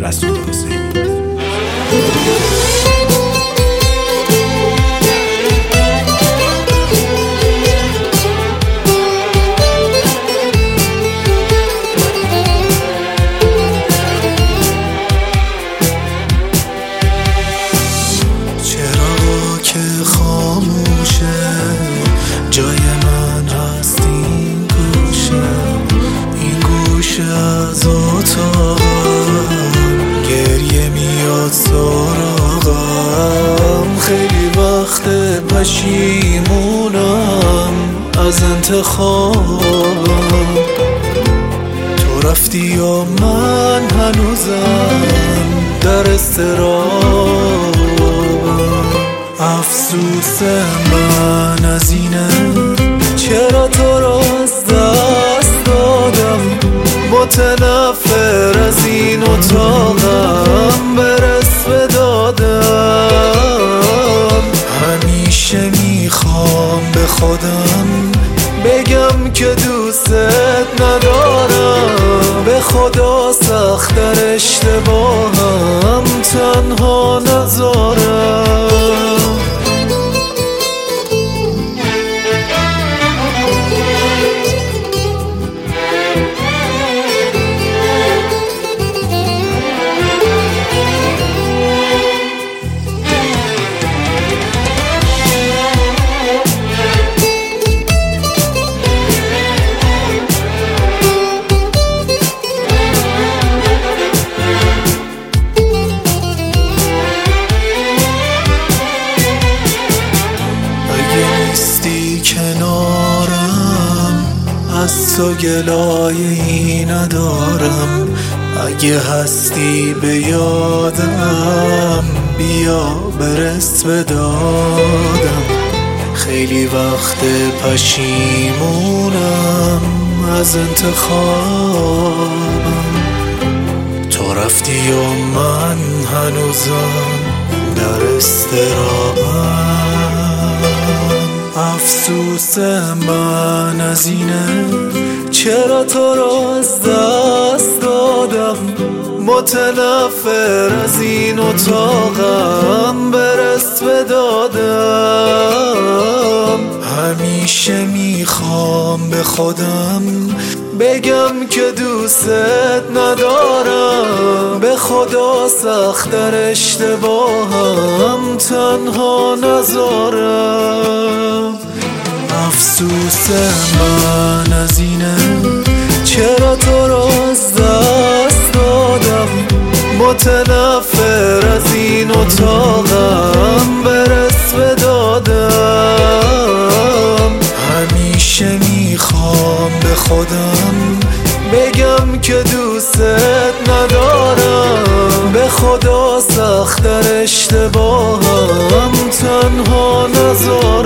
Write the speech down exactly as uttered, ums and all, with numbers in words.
رسول حسینی. چرا که خاموشه جای من هست این گوشه، این گوشه از اتاقم گریه میاد سراغم. خیلی وقت پشیمونم از انتخابم، تو رفتی و من هنوزم در اضطرابم. افسوس من از اینه چرا تو رو از دست دادم، متنفر از این اتاقم برس به دادم. همیشه میخوام به خودم بگم که دوستت ندارم، به خدا سخت در اشتباهم تنها نذارم. کنارم از تو گلایه‌ای ندارم، اگه هستی به یادم بیا برس به دادم. خیلی وقت پشیمونم از انتخابم، تو رفتی و من هنوزم در اضطرابم. افسوس من از اینه چرا تو رو از دست دادم، متنفر از این اتاقم برس به دادم. همیشه میخوام به خودم بگم که دوستت ندارم، به خدا سخت در اشتباهم تنها نذارم. افسوس من از اینه چرا تو رو از دست دادم، متنفر از این اتاقم برس به دادم. همیشه میخوام به خودم بگم که دوستت ندارم، به خدا سخت در اشتباهم تنها نذارم.